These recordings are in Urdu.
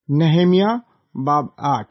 نہمیہ باب 8۔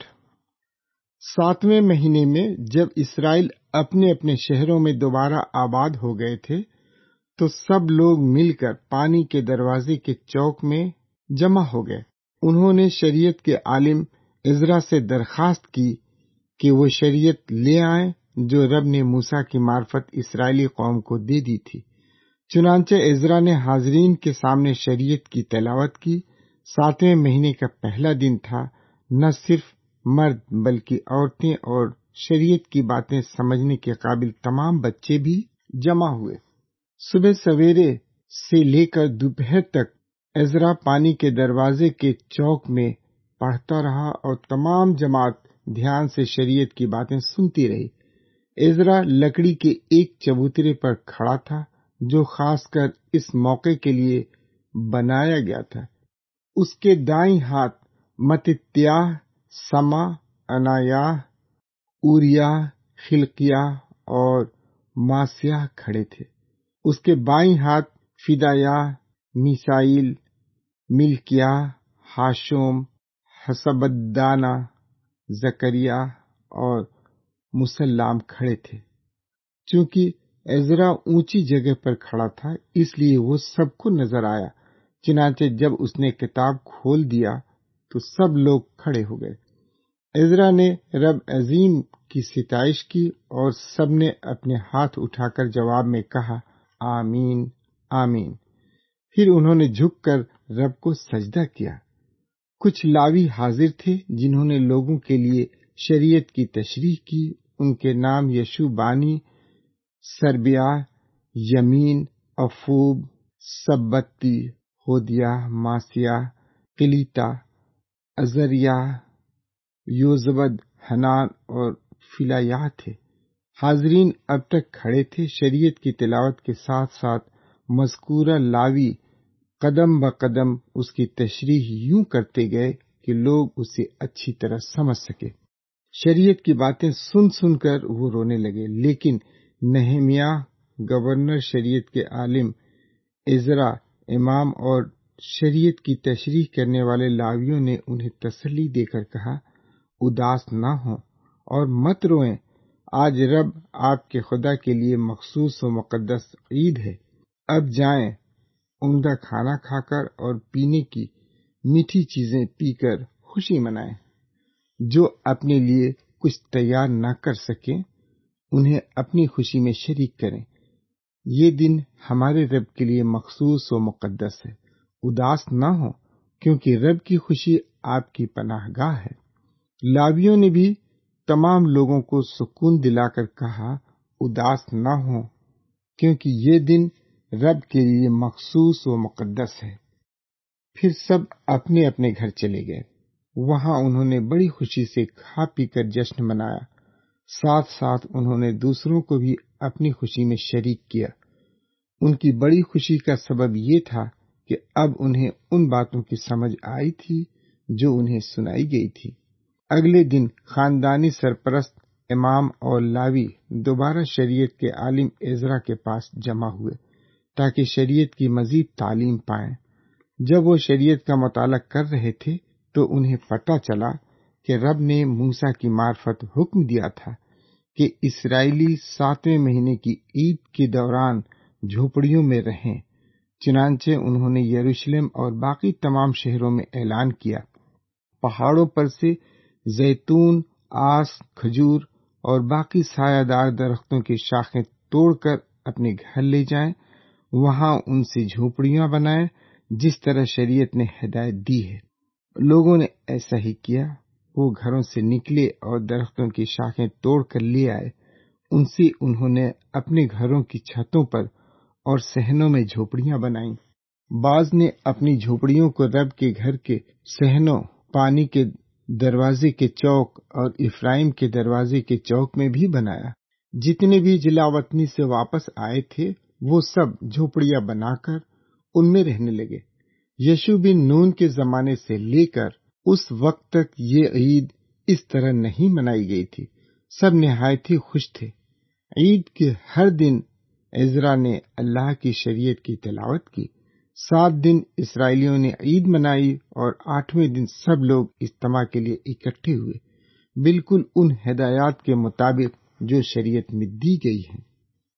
7ویں مہینے میں جب اسرائیل اپنے اپنے شہروں میں دوبارہ آباد ہو گئے تھے تو سب لوگ مل کر پانی کے دروازے کے چوک میں جمع ہو گئے۔ انہوں نے شریعت کے عالم عزرا سے درخواست کی کہ وہ شریعت لے آئیں جو رب نے موسیٰ کی معرفت اسرائیلی قوم کو دے دی تھی۔ چنانچہ عزرا نے حاضرین کے سامنے شریعت کی تلاوت کی۔ 7ویں مہینے کا پہلا دن تھا۔ نہ صرف مرد بلکہ عورتیں اور شریعت کی باتیں سمجھنے کے قابل تمام بچے بھی جمع ہوئے۔ صبح سویرے سے لے کر دوپہر تک عزرا پانی کے دروازے کے چوک میں پڑھتا رہا اور تمام جماعت دھیان سے شریعت کی باتیں سنتی رہی۔ عزرا لکڑی کے ایک چبوترے پر کھڑا تھا جو خاص کر اس موقع کے لیے بنایا گیا تھا۔ اس کے دائیں ہاتھ متتیاہ، سما، عنایاہ، اوریہ، خلقیاہ اور ماسیاہ کھڑے تھے۔ اس کے بائیں ہاتھ فدایاہ، میسائیل، ملکیاہ، حاشم، حسبدانہ، زکریہ اور مسلام کھڑے تھے۔ چونکہ عزرا اونچی جگہ پر کھڑا تھا اس لیے وہ سب کو نظر آیا۔ چنانچہ جب اس نے کتاب کھول دیا تو سب لوگ کھڑے ہو گئے۔ عزرا نے رب عظیم کی ستائش کی اور سب نے اپنے ہاتھ اٹھا کر جواب میں کہا آمین آمین۔ پھر انہوں نے جھک کر رب کو سجدہ کیا۔ کچھ لاوی حاضر تھے جنہوں نے لوگوں کے لیے شریعت کی تشریح کی۔ ان کے نام یشوع بانی، سربیہ، یمین، افوب، سبتی، ہودیہ، ماسیہ، کلیتا، عزریہ، یوزبد، حنان اور فلایہ تھے۔ حاضرین اب تک کھڑے تھے۔ شریعت کی تلاوت کے ساتھ ساتھ مذکورہ لاوی قدم بقدم اس کی تشریح یوں کرتے گئے کہ لوگ اسے اچھی طرح سمجھ سکے۔ شریعت کی باتیں سن سن کر وہ رونے لگے، لیکن نہمیہ گورنر، شریعت کے عالم عزرا امام اور شریعت کی تشریح کرنے والے لاویوں نے انہیں تسلی دے کر کہا اداس نہ ہوں اور مت روئیں۔ آج رب آپ کے خدا کے لیے مخصوص و مقدس عید ہے۔ اب جائیں، عمدہ کھانا کھا کر اور پینے کی میٹھی چیزیں پی کر خوشی منائیں۔ جو اپنے لیے کچھ تیار نہ کر سکیں انہیں اپنی خوشی میں شریک کریں۔ یہ دن ہمارے رب کے لیے مخصوص و مقدس ہے۔ اداس نہ ہو کیونکہ رب کی خوشی آپ کی پناہ گاہ ہے۔ لاویوں نے بھی تمام لوگوں کو سکون دلا کر کہا اداس نہ ہو کیونکہ یہ دن رب کے لیے مخصوص و مقدس ہے۔ پھر سب اپنے اپنے گھر چلے گئے۔ وہاں انہوں نے بڑی خوشی سے کھا پی کر جشن منایا۔ ساتھ ساتھ انہوں نے دوسروں کو بھی اپنی خوشی میں شریک کیا۔ ان کی بڑی خوشی کا سبب یہ تھا کہ اب انہیں ان باتوں کی سمجھ آئی تھی جو انہیں سنائی گئی تھی۔ اگلے دن خاندانی سرپرست، امام اور لاوی دوبارہ شریعت کے عالم عزرا کے پاس جمع ہوئے تاکہ شریعت کی مزید تعلیم پائیں۔ جب وہ شریعت کا مطالعہ کر رہے تھے تو انہیں پتہ چلا کہ رب نے موسیٰ کی معرفت حکم دیا تھا کہ اسرائیلی 7ویں مہینے کی عید کے دوران جھوپڑیوں میں رہیں۔ چنانچہ انہوں نے یروشلم اور باقی تمام شہروں میں اعلان کیا، پہاڑوں پر سے زیتون، آس، کھجور اور باقی سایہ دار درختوں کی شاخیں توڑ کر اپنے گھر لے جائیں، وہاں ان سے جھوپڑیاں بنائیں جس طرح شریعت نے ہدایت دی ہے۔ لوگوں نے ایسا ہی کیا۔ وہ گھروں سے نکلے اور درختوں کی شاخیں توڑ کر لے آئے۔ ان سے انہوں نے اپنے گھروں کی چھتوں پر اور صحنوں میں جھوپڑیاں بنائیں۔ بعض نے اپنی جھوپڑیوں کو رب کے گھر کے صحنوں، پانی کے دروازے کے چوک اور افرائیم کے دروازے کے چوک میں بھی بنایا۔ جتنے بھی جلاوطنی سے واپس آئے تھے وہ سب جھوپڑیاں بنا کر ان میں رہنے لگے۔ یشوع بن نون کے زمانے سے لے کر اس وقت تک یہ عید اس طرح نہیں منائی گئی تھی۔ سب نہایت ہی خوش تھے۔ عید کے ہر دن عزرا نے اللہ کی شریعت کی تلاوت کی۔ 7 دن اسرائیلیوں نے عید منائی اور 8ویں دن سب لوگ اجتماع کے لیے اکٹھے ہوئے، بالکل ان ہدایات کے مطابق جو شریعت میں دی گئی ہیں۔